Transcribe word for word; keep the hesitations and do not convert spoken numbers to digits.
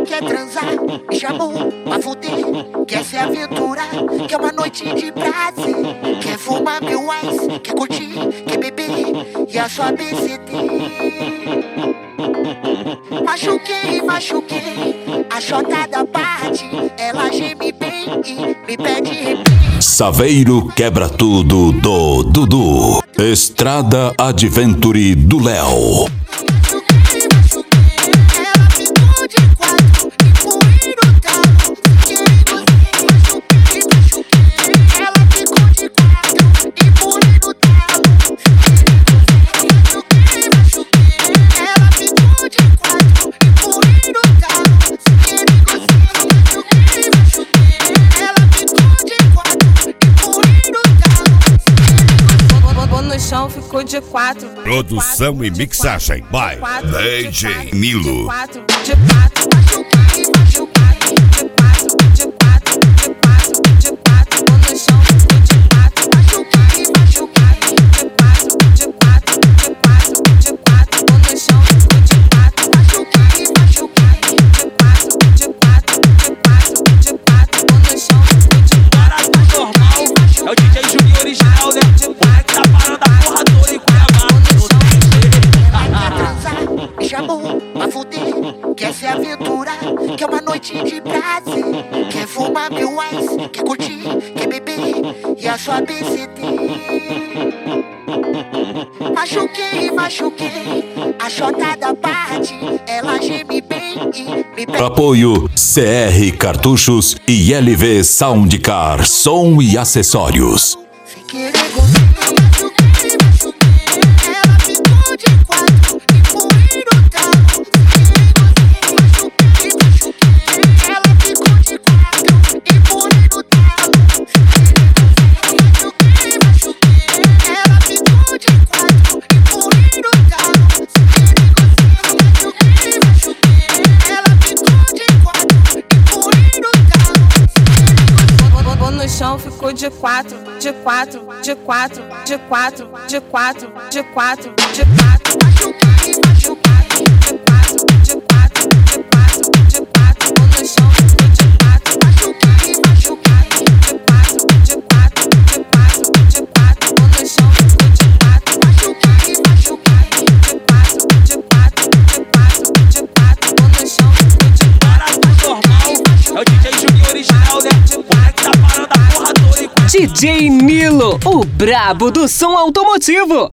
quer transar, me chamou pra fuder. Quer se aventurar, quer uma noite de prazer. Quer fumar meu ice, quer curtir, quer beber e a sua B C D. Machuquei, machuquei, a chota da parte. Ela geme bem e me pede repeat. Saveiro quebra tudo do Dudu. Estrada Adventure do Léo. Ficou de quatro. Produção de quatro, e mixagem by D J Nilo. De quatro, é o D J Juninho original, né? O moleque tá parando a porra toda em Cuiabá. Quer transar, me chamou pra fuder. Quer se aventurar, quer uma noite de prazer. Quer fumar meu ice, quer curtir, quer beber e a sua B C D. Machuquei, machuquei, a chota da parte. Ela geme bem e me pede. Apoio C R Cartuchos e L V Soundcar, som e acessórios. Sem querer gostei, machuquei, machuquei. Ela ficou de quatro e foi no talo. Sem querer gostei, machuquei, machuquei. Ela ficou de quatro e foi no talo. Machuquei, machuquei. Ela ficou de quatro e foi no talo. Sem querer gostei, machuquei, machuquei. Ela ficou de quatro e foi no talo. Bom no chão, ficou de quatro, de quatro, de quatro, de quatro, de quatro, de quatro, de quatro. Machuquei, machuquei. De quatro, de quatro, de quatro, de quatro. Bom no chão, ficou de quatro. Machuquei, machuquei. De quatro, de quatro, de quatro, de quatro. Bom no chão, ficou de quatro. Machuquei, machuquei. De quatro, de quatro, de quatro, de quatro. Bom no chão, ficou de quatro. Normal, é o D J Juninho original, né? O moleque tá parando a porra toda em Cuiabá. D J Nilo, o brabo do som automotivo.